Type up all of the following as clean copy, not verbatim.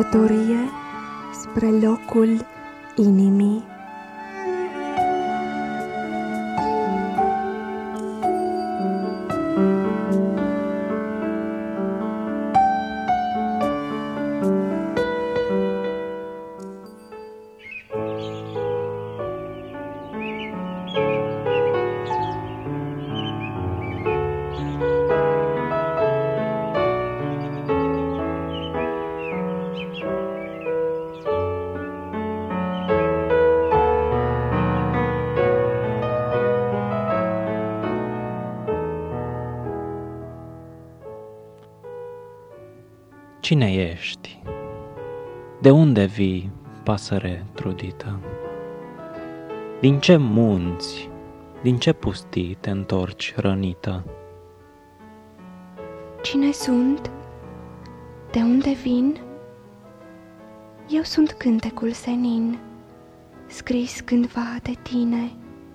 călătorie spre locul inimii. Cine ești? De unde vii, pasăre trudită? Din ce munți, din ce pustii te întorci rănită? Cine sunt? De unde vin? Eu sunt cântecul senin, scris cândva de tine.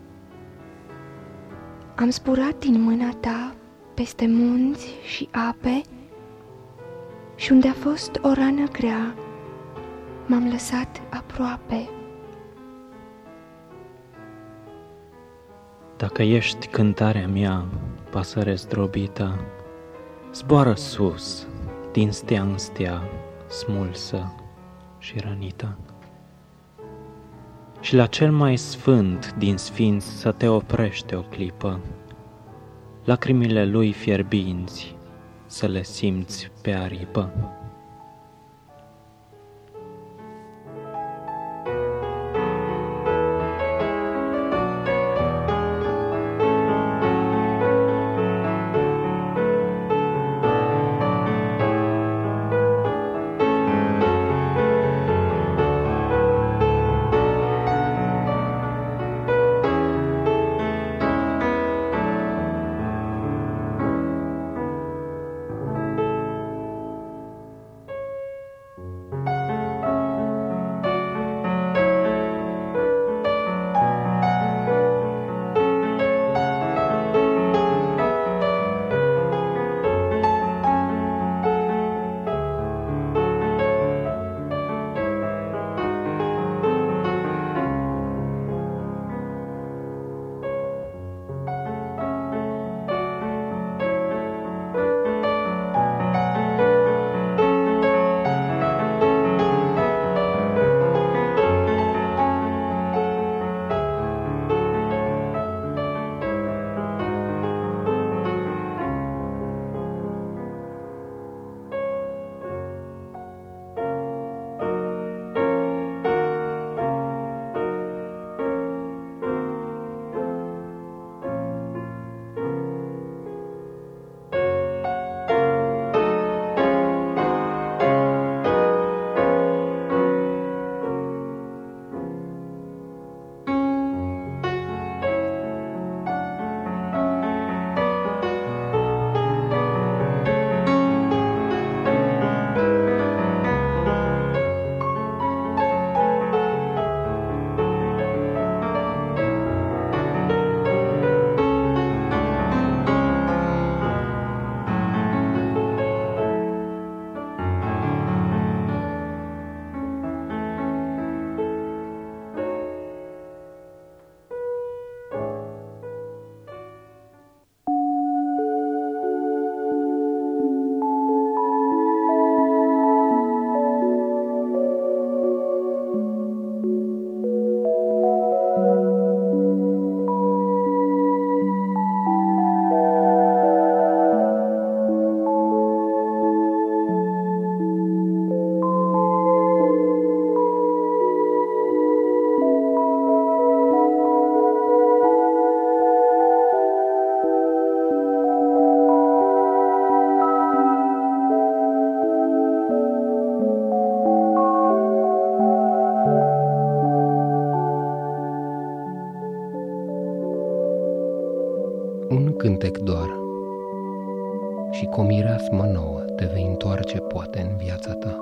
Am zburat din mâna ta peste munți și ape, și unde a fost o rană grea, m-am lăsat aproape. Dacă ești cântarea mea, pasăre zdrobită, zboară sus, din stea în stea, smulsă și rănită. Și la cel mai sfânt din sfinți să te oprește o clipă, lacrimile lui fierbinți să le simți pe aripă. Un cântec doar și cu o mireasmă nouă te vei întoarce poate în viața ta.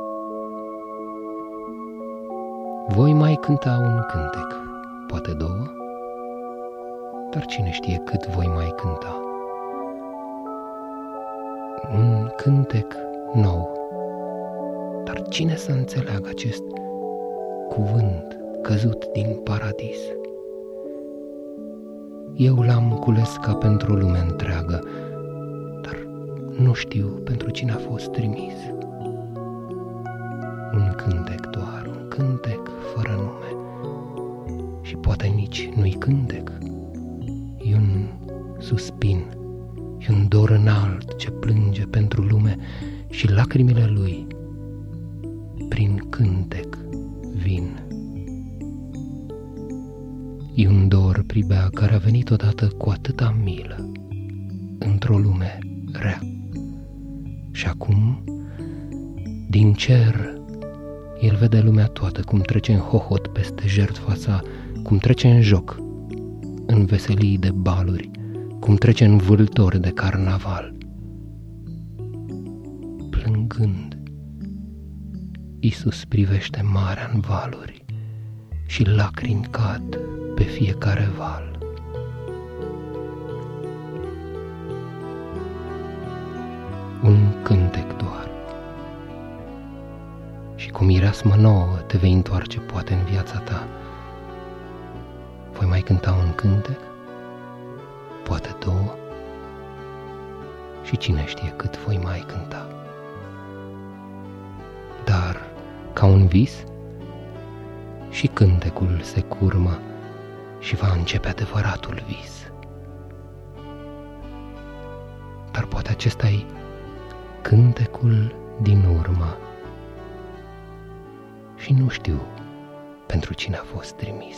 Voi mai cânta un cântec, poate două, dar cine știe cât voi mai cânta. Un cântec nou, Dar cine să înțeleagă acest cuvânt căzut din paradis? Eu l-am cules ca pentru o lume întreagă, dar nu știu pentru cine a fost trimis. Un cântec doar, un cântec fără nume, și poate nici nu-i cântec, e un suspin, e un dor înalt ce plânge pentru lume și lacrimile lui prin cântec vin. E un dor pribea care a venit odată cu atâta milă într-o lume rea. Și acum, din cer, el vede lumea toată cum trece în hohot peste jertfa sa, cum trece în joc, în veselii de baluri, cum trece în vâltori de carnaval. Plângând, Iisus privește marea în valuri și lacrimi cad pe fiecare val. Un cântec doar, și cu mireasmă nouă te vei întoarce poate în viața ta. Voi mai cânta un cântec, poate două, și cine știe cât voi mai cânta. Dar, ca un vis, și cântecul se curmă și va începe adevăratul vis. Dar poate acesta-i cântecul din urmă și nu știu pentru cine a fost trimis.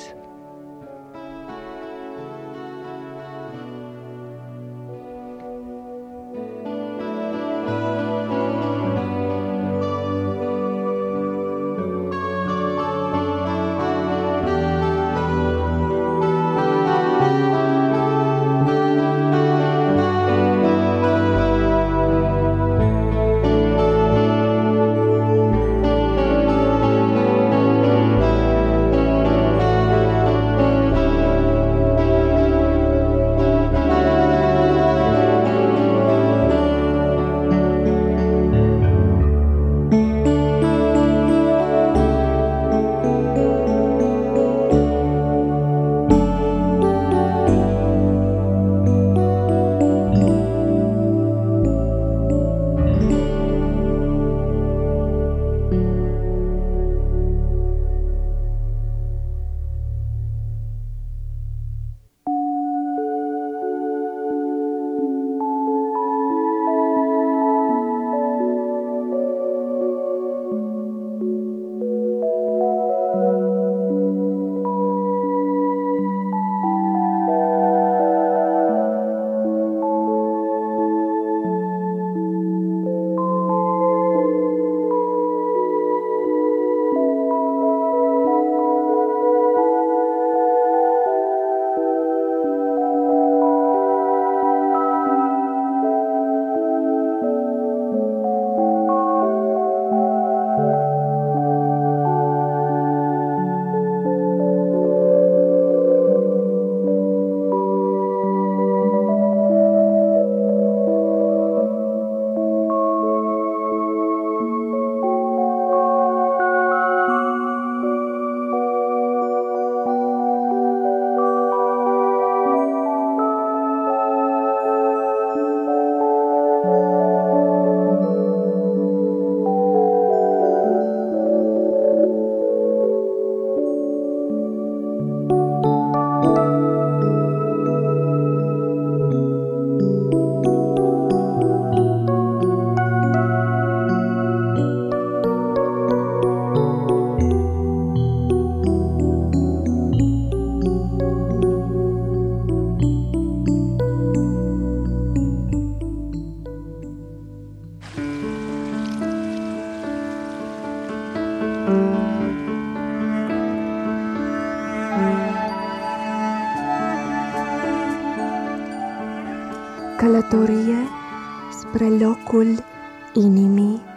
Călătorie spre locul inimii